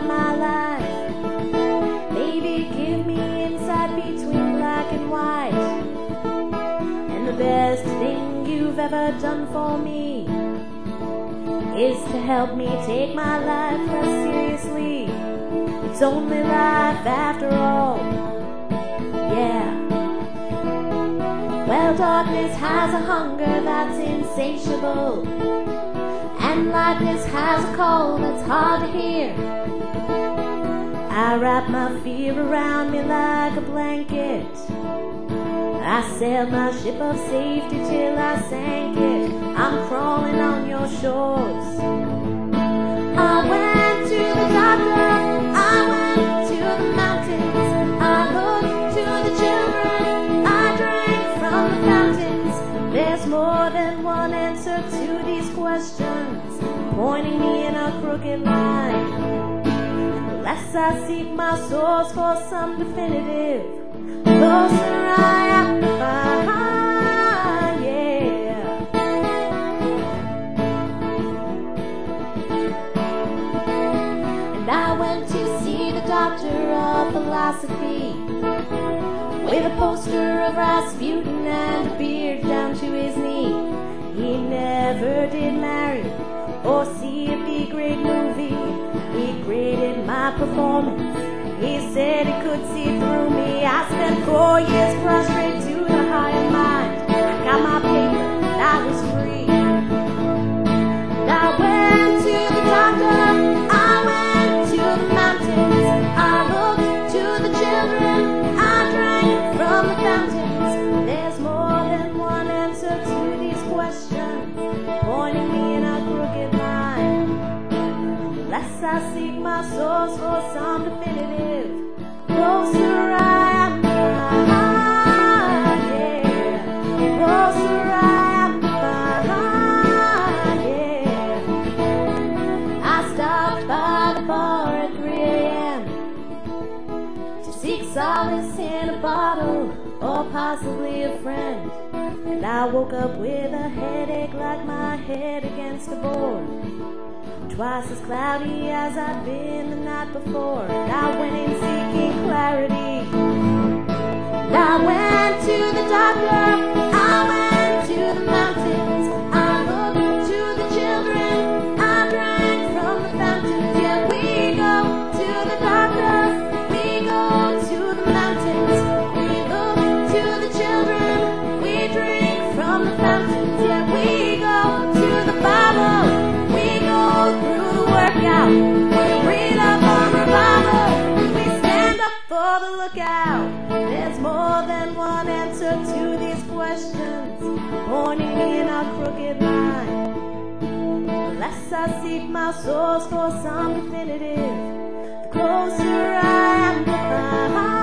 about my life. Maybe give me insight between black and white. And the best thing you've ever done for me is to help me take my life less seriously. It's only life after all. Yeah. Well, darkness has a hunger that's insatiable, and lightness has a call that's hard to hear. I wrap my fear around me like a blanket. I sailed my ship of safety till I sank it. I'm crawling on your shores. I went to the doctor, I went to the mountains, I looked to the children, I drank from the fountains. There's more than one answer to these questions, pointing me in a crooked line. And the less I seek my source for some definitive, the closer I am to find, yeah. And I went to see the doctor of philosophy, with a poster of Rasputin and a beard down to his knee. He never did marry or see a B-grade movie. He graded my performance. He said he could see through me. I spent 4 years prostrate to the higher mind. Got my paper, and I was free. And I went to the doctor, I went to the mountains, I looked to the children, I drank from the fountains. There's more than one answer to these questions, pointing me in a crooked line. The less I seek my source for some definitive, the closer I am to find, yeah. The closer I am to find, yeah. I stopped by the bar at 3 a.m. to seek solace in a bottle or possibly a friend. And I woke up with a headache like my head against a board, twice as cloudy as I'd been the night before. And I went in seeking clarity. And I went to the doctor, I went to the mountains, I looked to the children, I drank from the fountains. Yeah, we go to the doctor, we go to the mountains, we look to the children, we drink from the fountains. Yeah, we go to the Bible, we go through the workout, we read up on revival, we stand up for the lookout. There's more than one answer to these questions, pointing me in a crooked line. The less I seek my source for some definitive, the closer I am to find.